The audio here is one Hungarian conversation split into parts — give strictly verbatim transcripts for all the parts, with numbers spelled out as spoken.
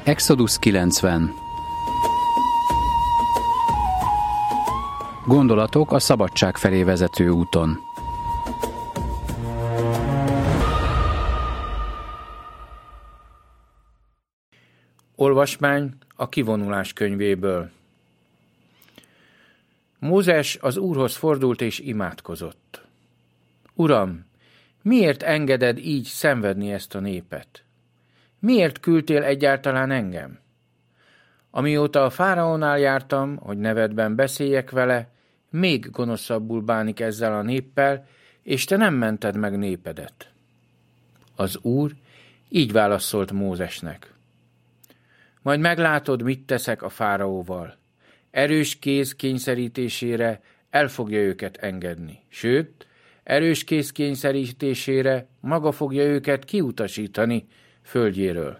Exodus kilencven. Gondolatok a szabadság felé vezető úton. Olvasmány a kivonulás könyvéből. Mózes az Úrhoz fordult és imádkozott. Uram, miért engeded így szenvedni ezt a népet? Miért küldtél egyáltalán engem? Amióta a fáraónál jártam, hogy nevedben beszéljek vele, még gonoszabbul bánik ezzel a néppel, és te nem mented meg népedet. Az Úr így válaszolt Mózesnek. Majd meglátod, mit teszek a fáraóval. Erős kéz kényszerítésére el fogja őket engedni. Sőt, erős kéz kényszerítésére maga fogja őket kiutasítani földjéről.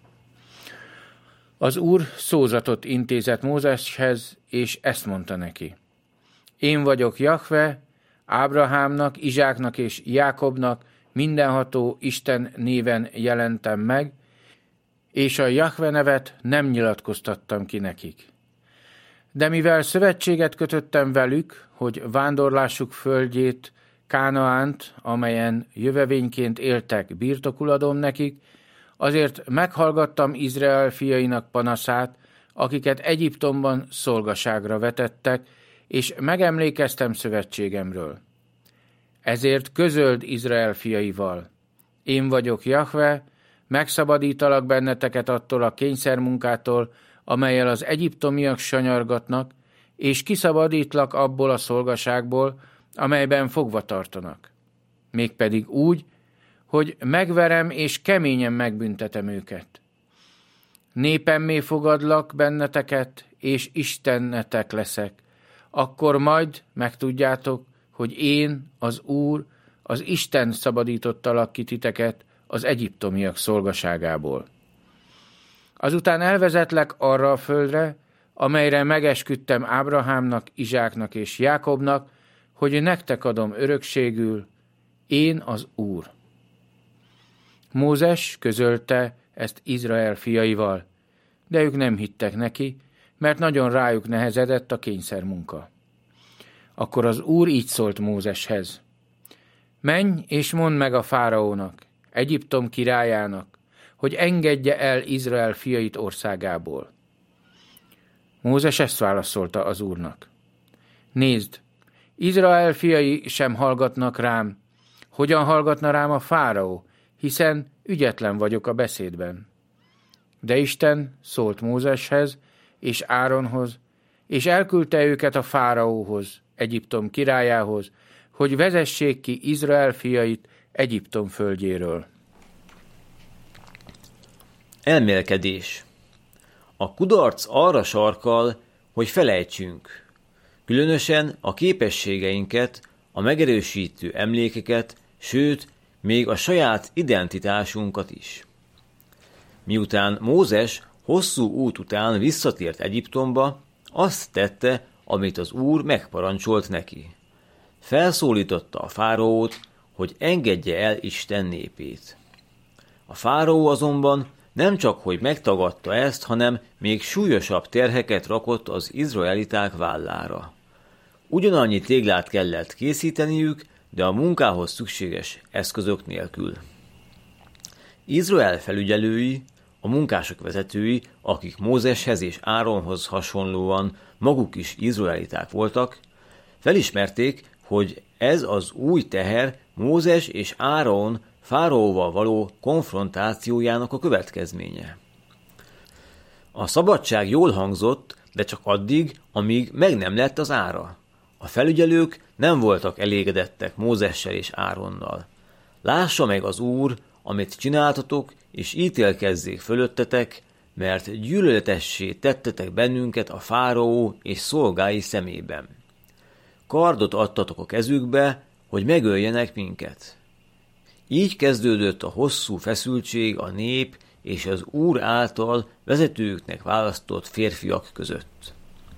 Az Úr szózatot intézett Mózeshez, és ezt mondta neki. Én vagyok Jahve, Ábrahámnak, Izsáknak és Jákobnak mindenható Isten néven jelentem meg, és a Jahve nevet nem nyilatkoztattam ki nekik. De mivel szövetséget kötöttem velük, hogy vándorlásuk földjét, Kánaánt, amelyen jövevényként éltek, birtokul adom nekik, azért meghallgattam Izrael fiainak panaszát, akiket Egyiptomban szolgaságra vetettek, és megemlékeztem szövetségemről. Ezért közöld Izrael fiaival. Én vagyok Jahve, megszabadítalak benneteket attól a kényszermunkától, amellyel az egyiptomiak sanyargatnak, és kiszabadítlak abból a szolgaságból, amelyben fogva tartanak. Mégpedig úgy, hogy megverem és keményen megbüntetem őket. Népemmé fogadlak benneteket, és istennetek leszek. Akkor majd megtudjátok, hogy én, az Úr, az Isten szabadítottalak ki titeket az egyiptomiak szolgaságából. Azután elvezetlek arra a földre, amelyre megesküdtem Ábrahámnak, Izsáknak és Jákobnak, hogy nektek adom örökségül, én az Úr. Mózes közölte ezt Izrael fiaival, de ők nem hittek neki, mert nagyon rájuk nehezedett a kényszermunka. Akkor az Úr így szólt Mózeshez. Menj és mondd meg a fáraónak, Egyiptom királyának, hogy engedje el Izrael fiait országából. Mózes ezt válaszolta az Úrnak. Nézd, Izrael fiai sem hallgatnak rám. Hogyan hallgatna rám a fáraó, hiszen ügyetlen vagyok a beszédben. De Isten szólt Mózeshez és Áronhoz, és elküldte őket a fáraóhoz, Egyiptom királyához, hogy vezessék ki Izrael fiait Egyiptom földjéről. Elmélkedés. A kudarc arra sarkal, hogy felejtsünk, különösen a képességeinket, a megerősítő emlékeket, sőt, még a saját identitásunkat is. Miután Mózes hosszú út után visszatért Egyiptomba, azt tette, amit az Úr megparancsolt neki. Felszólította a fáraót, hogy engedje el Isten népét. A fáraó azonban nem csak, hogy megtagadta ezt, hanem még súlyosabb terheket rakott az izraeliták vállára. Ugyanannyi téglát kellett készíteniük, de a munkához szükséges eszközök nélkül. Izrael felügyelői, a munkások vezetői, akik Mózeshez és Áronhoz hasonlóan maguk is izraeliták voltak, felismerték, hogy ez az új teher Mózes és Áron fáraóval való konfrontációjának a következménye. A szabadság jól hangzott, de csak addig, amíg meg nem lett az ára. A felügyelők nem voltak elégedettek Mózessel és Áronnal. Lássa meg az Úr, amit csináltatok, és ítélkezzék fölöttetek, mert gyűlöletessé tettetek bennünket a fáraó és szolgái szemében. Kardot adtatok a kezükbe, hogy megöljenek minket. Így kezdődött a hosszú feszültség a nép és az Úr által vezetőknek választott férfiak között.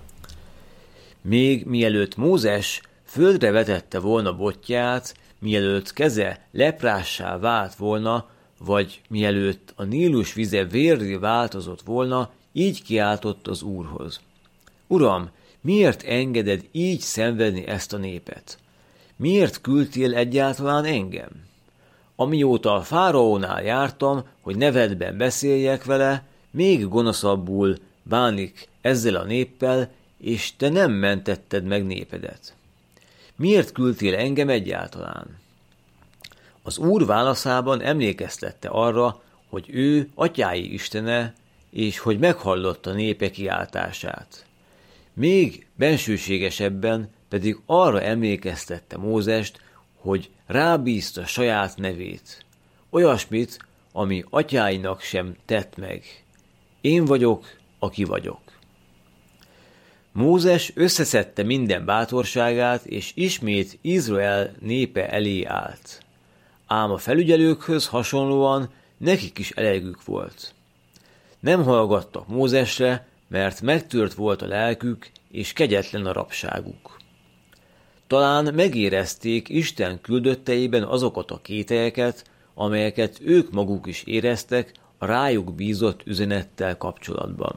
Még mielőtt Mózes földre vetette volna botját, mielőtt keze leprássá vált volna, vagy mielőtt a Nílus vize vérré változott volna, így kiáltott az Úrhoz. Uram, miért engeded így szenvedni ezt a népet? Miért küldtél egyáltalán engem? Amióta a fáraónál jártam, hogy nevedben beszéljek vele, még gonoszabbul bánik ezzel a néppel, és te nem mentetted meg népedet. Miért küldtél engem egyáltalán? Az Úr válaszában emlékeztette arra, hogy ő atyái istene, és hogy meghallotta népe kiáltását. Még bensőségesebben pedig arra emlékeztette Mózest, hogy rábízta saját nevét. Olyasmit, ami atyáinak sem tett meg. Én vagyok, aki vagyok. Mózes összeszedte minden bátorságát, és ismét Izrael népe elé állt. Ám a felügyelőkhöz hasonlóan nekik is elegük volt. Nem hallgattak Mózesre, mert megtört volt a lelkük, és kegyetlen a rabságuk. Talán megérezték Isten küldötteiben azokat a kételyeket, amelyeket ők maguk is éreztek a rájuk bízott üzenettel kapcsolatban.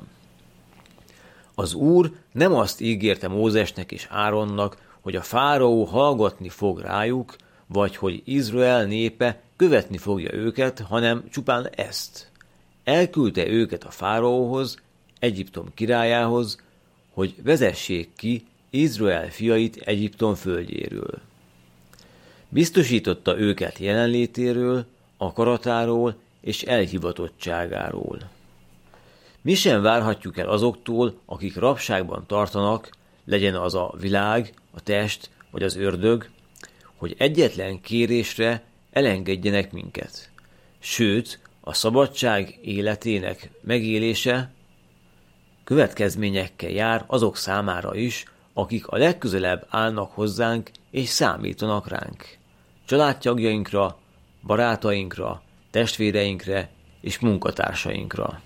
Az Úr nem azt ígérte Mózesnek és Áronnak, hogy a fáraó hallgatni fog rájuk, vagy hogy Izrael népe követni fogja őket, hanem csupán ezt. Elküldte őket a fáraóhoz, Egyiptom királyához, hogy vezessék ki Izrael fiait Egyiptom földjéről. Biztosította őket jelenlétéről, akaratáról és elhivatottságáról. Mi sem várhatjuk el azoktól, akik rabságban tartanak, legyen az a világ, a test vagy az ördög, hogy egyetlen kérésre elengedjenek minket. Sőt, a szabadság életének megélése következményekkel jár azok számára is, akik a legközelebb állnak hozzánk és számítanak ránk. Családtagjainkra, barátainkra, testvéreinkre és munkatársainkra.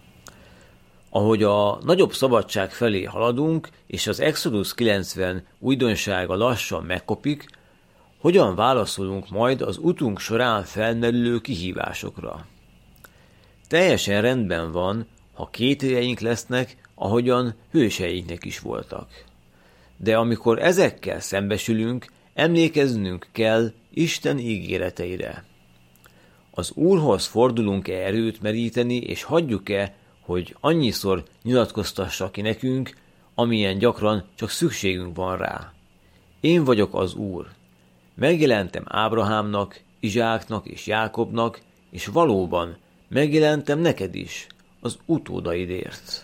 Ahogy a nagyobb szabadság felé haladunk, és az Exodus kilencven újdonsága lassan megkopik, hogyan válaszolunk majd az utunk során felmerülő kihívásokra? Teljesen rendben van, ha kételjeink lesznek, ahogyan hőseinknek is voltak. De amikor ezekkel szembesülünk, emlékeznünk kell Isten ígéreteire. Az Úrhoz fordulunk-e erőt meríteni, és hagyjuk-e, hogy annyiszor nyilatkoztassa ki nekünk, amilyen gyakran csak szükségünk van rá. Én vagyok az Úr. Megjelentem Ábrahámnak, Izsáknak és Jákobnak, és valóban megjelentem neked is, az utódaidért.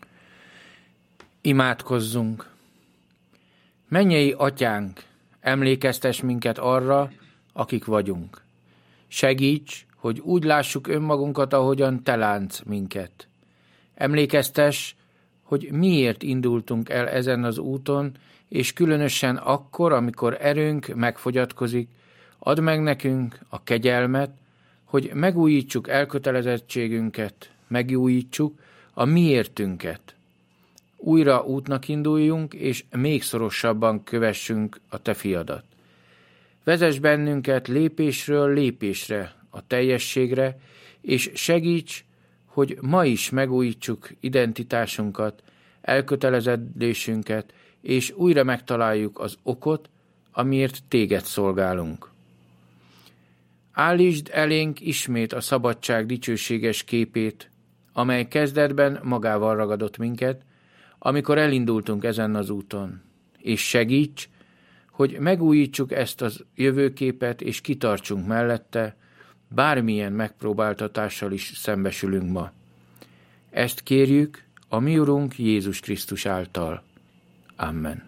Imádkozzunk! Mennyei Atyánk, emlékeztess minket arra, akik vagyunk. Segíts, hogy úgy lássuk önmagunkat, ahogyan te látsz minket. Emlékeztess, hogy miért indultunk el ezen az úton, és különösen akkor, amikor erőnk megfogyatkozik, add meg nekünk a kegyelmet, hogy megújítsuk elkötelezettségünket, megújítsuk a miértünket. Újra útnak induljunk, és még szorosabban kövessünk a te fiadat. Vezess bennünket lépésről lépésre, a teljességre, és segíts, hogy ma is megújítsuk identitásunkat, elköteleződésünket, és újra megtaláljuk az okot, amiért téged szolgálunk. Állítsd elénk ismét a szabadság dicsőséges képét, amely kezdetben magával ragadott minket, amikor elindultunk ezen az úton, és segíts, hogy megújítsuk ezt az jövőképet, és kitartsunk mellette, bármilyen megpróbáltatással is szembesülünk ma. Ezt kérjük a mi Urunk Jézus Krisztus által. Amen.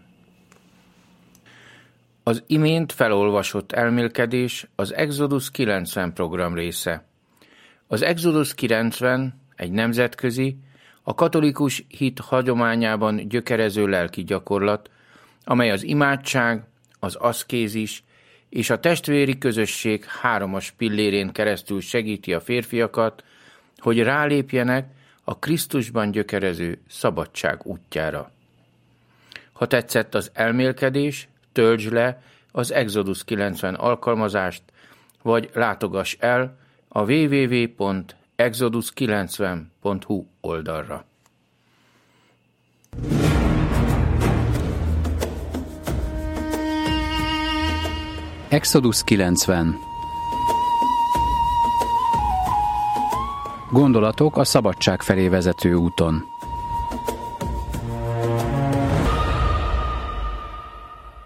Az imént felolvasott elmélkedés az Exodus kilencven program része. Az Exodus kilencven egy nemzetközi, a katolikus hit hagyományában gyökerező lelki gyakorlat, amely az imádság, az aszkézis és a testvéri közösség hármas pillérén keresztül segíti a férfiakat, hogy rálépjenek a Krisztusban gyökerező szabadság útjára. Ha tetszett az elmélkedés, töltsd le az Exodus kilencven alkalmazást, vagy látogass el a double-u double-u double-u pont exodus kilencven pont hu oldalra. Exodus kilencven. Gondolatok a szabadság felé vezető úton.